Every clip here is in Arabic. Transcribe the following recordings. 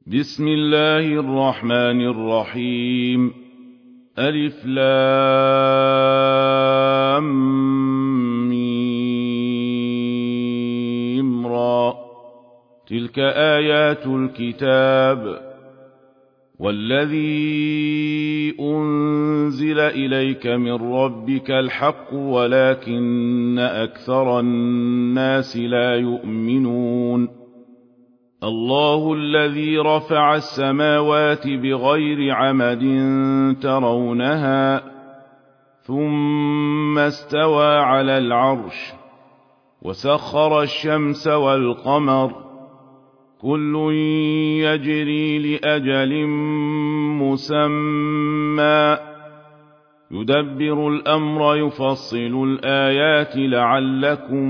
بسم الله الرحمن الرحيم. ألف لام ميم را. تلك آيات الكتاب والذي أنزل إليك من ربك الحق ولكن أكثر الناس لا يؤمنون. الله الذي رفع السماوات بغير عمد ترونها ثم استوى على العرش وسخر الشمس والقمر كل يجري لأجل مسمى يدبر الأمر يفصل الآيات لعلكم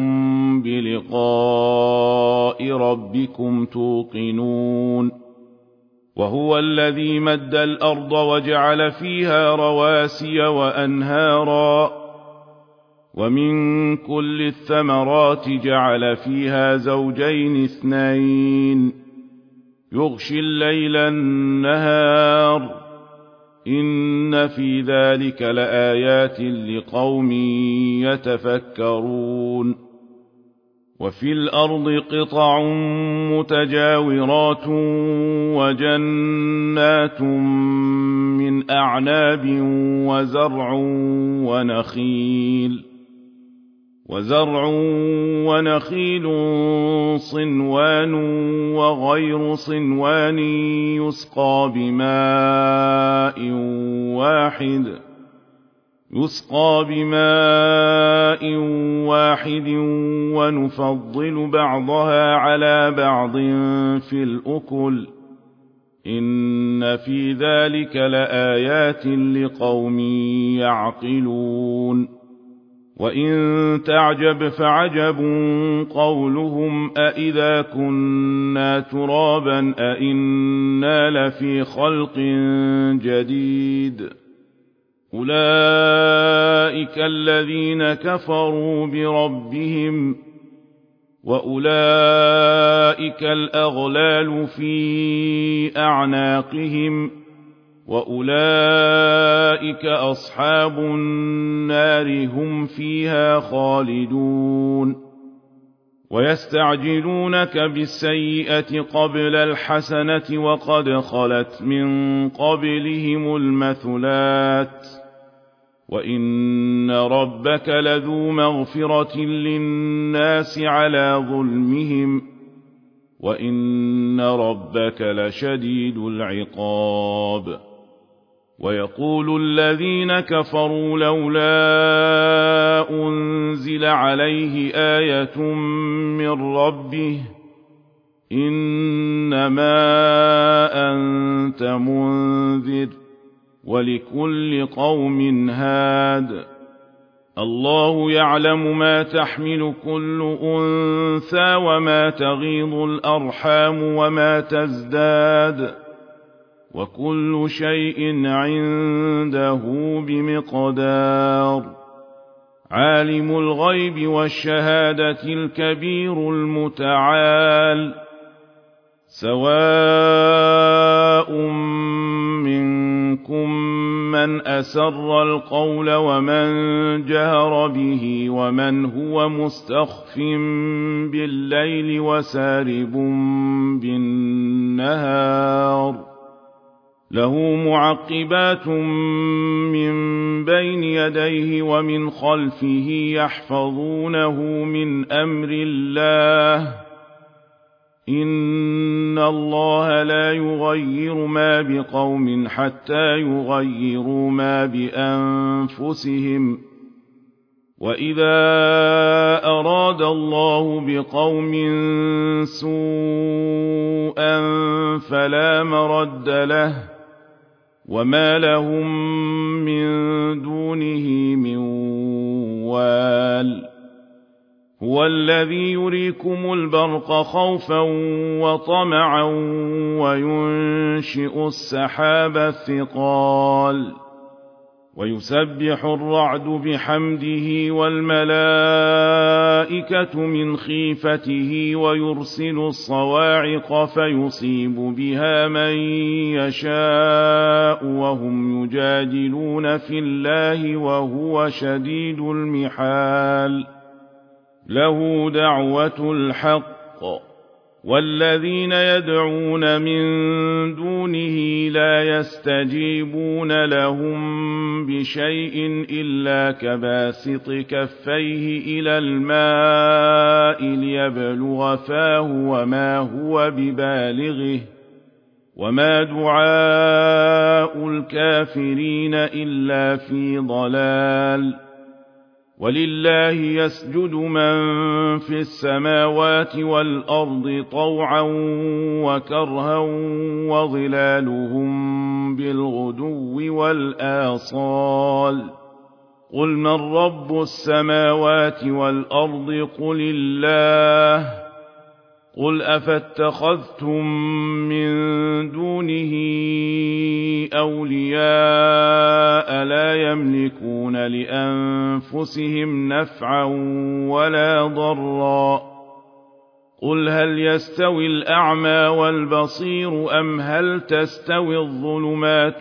بلقاء ربكم توقنون. وهو الذي مد الأرض وجعل فيها رواسي وأنهارا ومن كل الثمرات جعل فيها زوجين اثنين يغشي الليل النهار إن في ذلك لآيات لقوم يتفكرون. وفي الأرض قطع متجاورات وجنات من أعناب وزرع ونخيل صنوان وغير صنوان يسقى بماء واحد ونفضل بعضها على بعض في الأكل إن في ذلك لآيات لقوم يعقلون. وإن تعجب فعجب قولهم أإذا كنا ترابا أإنا لفي خلق جديد أولئك الذين كفروا بربهم وأولئك الأغلال في أعناقهم وأولئك أصحاب النار هم فيها خالدون. ويستعجلونك بالسيئة قبل الحسنة وقد خلت من قبلهم المثلات وإن ربك لذو مغفرة للناس على ظلمهم وإن ربك لشديد العقاب. ويقول الذين كفروا لولا أنزل عليه آية من ربه إنما أنت منذر ولكل قوم هاد الله يعلم ما تحمل كل أنثى وما تغيض الأرحام وما تزداد وكل شيء عنده بمقدار. عالم الغيب والشهادة الكبير المتعال سواء منكم من أسر القول ومن جهر به ومن هو مستخف بالليل وسارب بالنهار له معقبات من بين يديه ومن خلفه يحفظونه من أمر الله إن الله لا يغير ما بقوم حتى يغيروا ما بأنفسهم وإذا أراد الله بقوم سوءا فلا مرد له وما لهم من دونه من وال. هو الذي يريكم البرق خوفا وطمعا وينشئ السحاب الثقال ويسبح الرعد بحمده والملائكة من خيفته ويرسل الصواعق فيصيب بها من يشاء وهم يجادلون في الله وهو شديد المحال له دعوة الحق والذين يدعون من دونه لا يستجيبون لهم بشيء إلا كباسط كفيه إلى الماء ليبلغ فاه وما هو ببالغه وما دعاء الكافرين إلا في ضلال ولله يسجد من في السماوات والأرض طوعا وكرها وظلالهم بالغدو والآصال قل من رب السماوات والأرض قل الله قل أفاتخذتم من دونه أولياء لا يملكون لأنفسهم نفعا ولا ضرا قل هل يستوي الأعمى والبصير أم هل تستوي الظلمات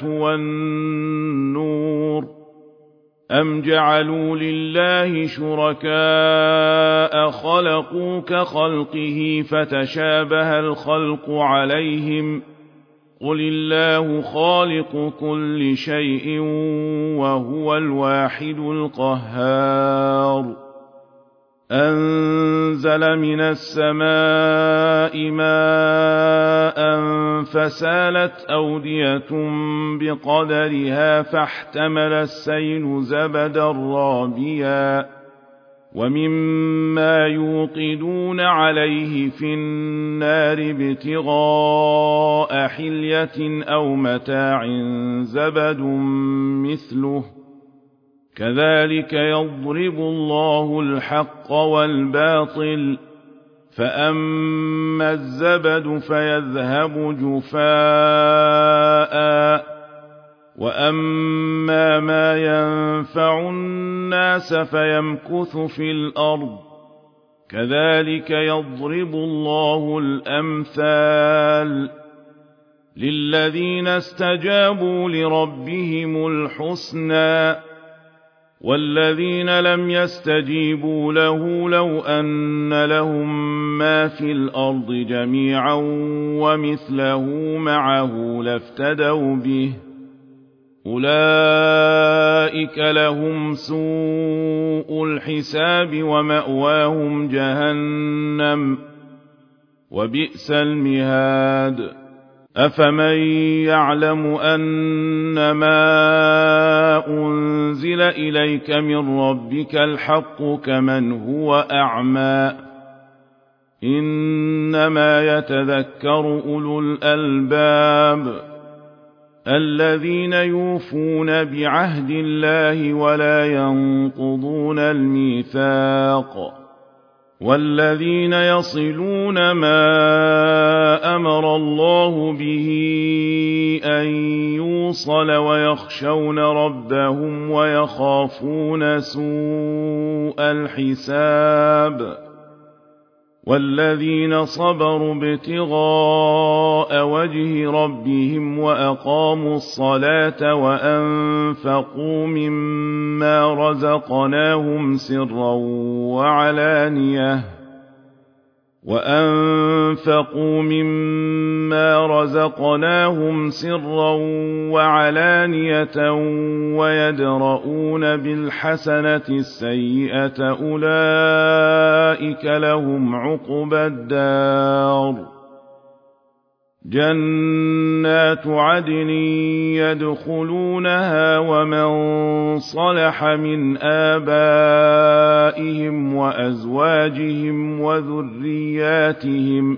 والنور أم جعلوا لله شركاء خلقوا كخلقه فتشابه الخلق عليهم قل الله خالق كل شيء وهو الواحد القهار أنزل من السماء ماء فسالت أودية بقدرها فاحتمل السيل زبدا رابيا ومما يوقدون عليه في النار ابتغاء حلية أو متاع زبد مثله كذلك يضرب الله الحق والباطل فأما الزبد فيذهب جفاء وأما ما ينفع الناس فيمكث في الأرض كذلك يضرب الله الأمثال للذين استجابوا لربهم الحسنى والذين لم يستجيبوا له لو أن لهم ما في الأرض جميعا ومثله معه لافتدوا به أولئك لهم سوء الحساب ومأواهم جهنم وبئس المهاد أفمن يعلم أنما أنزل إليك من ربك الحق كمن هو أعمى إنما يتذكر أولو الألباب الذين يوفون بعهد الله ولا ينقضون الميثاق والذين يصلون ما أمر الله به أن يوصل ويخشون ربهم ويخافون سوء الحساب والذين صبروا ابتغاء وجه ربهم وأقاموا الصلاة وأنفقوا مما رزقناهم سرا وعلانية ويدرؤون بالحسنة السيئة أولئك لهم عقبى الدار جنات عدن يدخلونها ومن صلح من آبائهم وأزواجهم وذرياتهم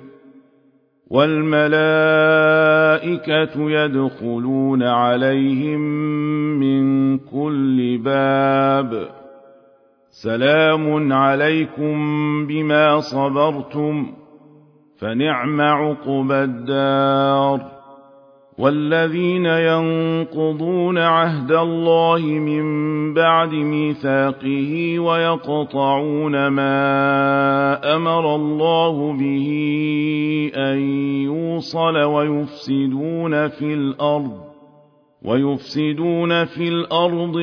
والملائكة يدخلون عليهم من كل باب سلام عليكم بما صبرتم فنعم عقبى الدار والذين ينقضون عهد الله من بعد ميثاقه ويقطعون ما أمر الله به أن يوصل ويفسدون في الأرض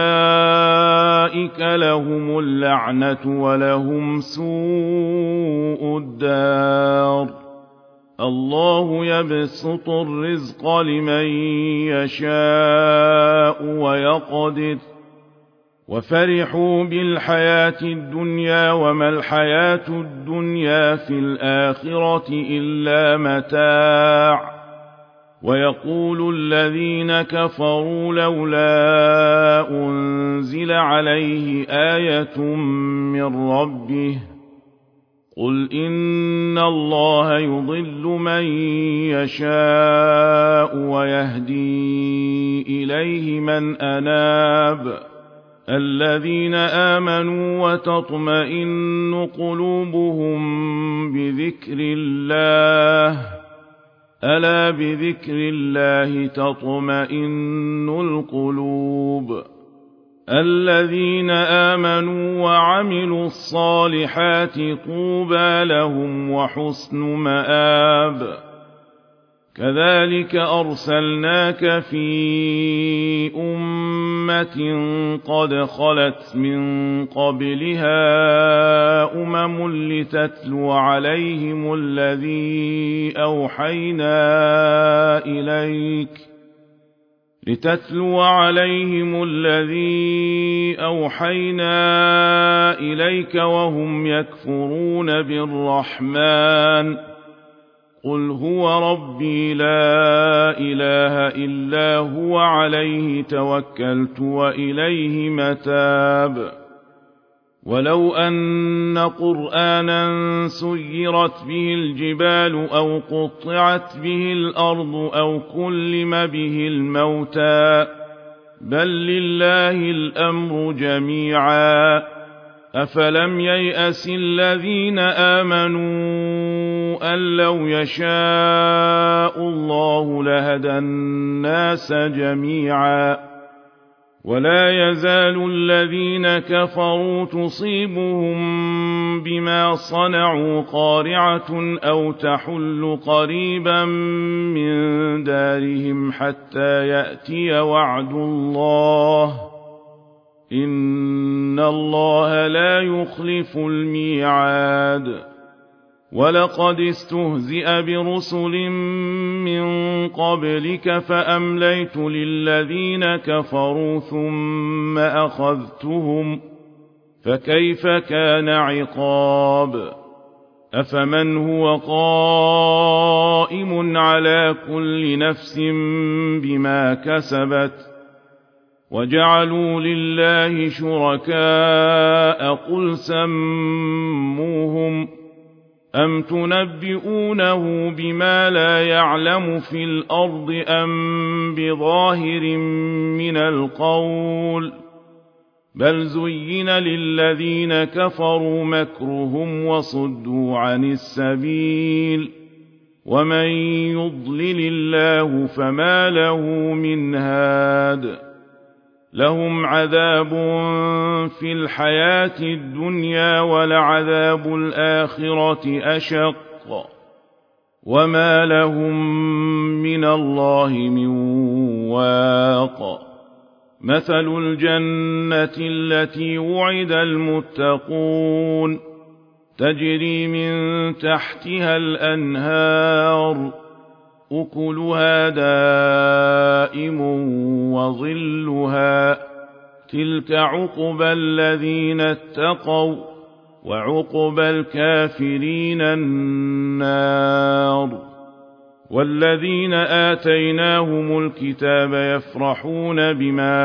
أولئك لهم اللعنة ولهم سوء الدار. الله يبسط الرزق لمن يشاء ويقدر وفرحوا بالحياة الدنيا وما الحياة الدنيا في الآخرة إلا متاع. ويقول الذين كفروا لولا أنزل عليه آية من ربه قل إن الله يضل من يشاء ويهدي إليه من أناب. الذين آمنوا وتطمئن قلوبهم بذكر الله ألا بذكر الله تطمئن القلوب. الذين آمنوا وعملوا الصالحات طوبى لهم وحسن مآب. كذلك أرسلناك في أمة قد خلت من قبلها لتتلو عليهم الذي أوحينا إليك وهم يكفرون بالرحمن قل هو ربي لا إله إلا هو عليه توكلت وإليه متاب. ولو أن قرآنا سيرت به الجبال أو قطعت به الأرض أو كلم به الموتى بل لله الأمر جميعا أفلم ييأس الذين آمنوا أن لو يشاء الله لهدى الناس جميعا ولا يزال الذين كفروا تصيبهم بما صنعوا قارعة أو تحل قريبا من دارهم حتى يأتي وعد الله إن الله لا يخلف الميعاد. ولقد استهزئ برسل من قبلك فأمليت للذين كفروا ثم أخذتهم فكيف كان عقاب. أفمن هو قائم على كل نفس بما كسبت وجعلوا لله شركاء قل سموهم أم تنبئونه بما لا يعلم في الأرض أم بظاهر من القول بل زين للذين كفروا مكرهم وصدوا عن السبيل ومن يضلل الله فما له من هاد. لهم عذاب في الحياة الدنيا ولعذاب الآخرة أشق وما لهم من الله من واق. مثل الجنة التي وعد المتقون تجري من تحتها الأنهار أكلها دائم وظلها تلك عقبى الذين اتقوا وعقبى الكافرين النار. والذين آتيناهم الكتاب يفرحون بما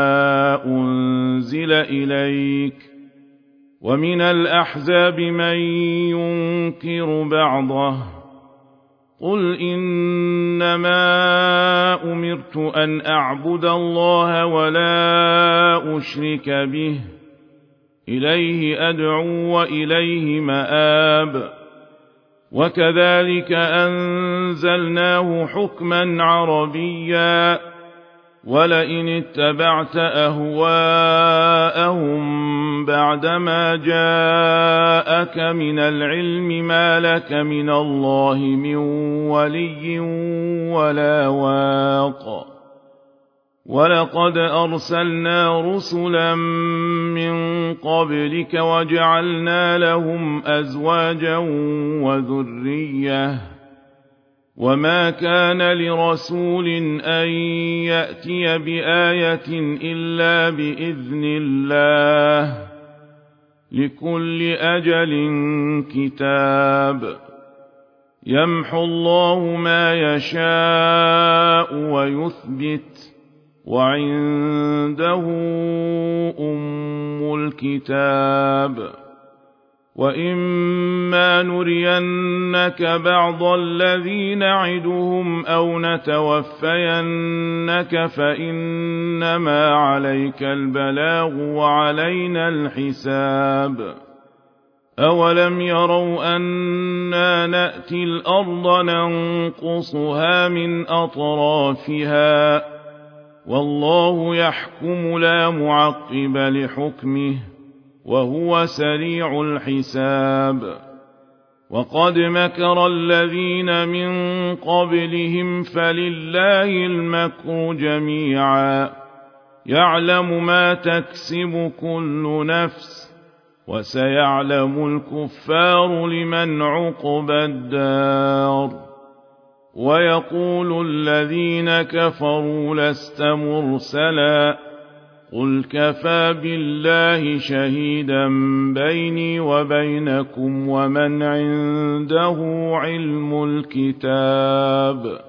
أنزل إليك ومن الأحزاب من ينكر بعضه قل إنما أمرت أن أعبد الله ولا أشرك به إليه أدعو وإليه مآب. وكذلك أنزلناه حكما عربيا ولئن اتبعت أهواءهم بعدما جاءك من العلم ما لك من الله من ولي ولا واق ولقد أرسلنا رسلا من قبلك وجعلنا لهم أزواجا وذرية وما كان لرسول أن يأتي بآية إلا بإذن الله لكل أجل كتاب يمحو الله ما يشاء ويثبت وعنده أم الكتاب وإما نرينك بعض الذي نعدهم أو نتوفينك فإنما عليك البلاغ وعلينا الحساب أولم يروا أنا نأتي الأرض ننقصها من أطرافها والله يحكم لا معقب لحكمه وهو سريع الحساب وقد مكر الذين من قبلهم فلله المكر جميعا يعلم ما تكسب كل نفس وسيعلم الكفار لمن عقبى الدار ويقول الذين كفروا لست مرسلا قل كفى بالله شهيدا بيني وبينكم ومن عنده علم الكتاب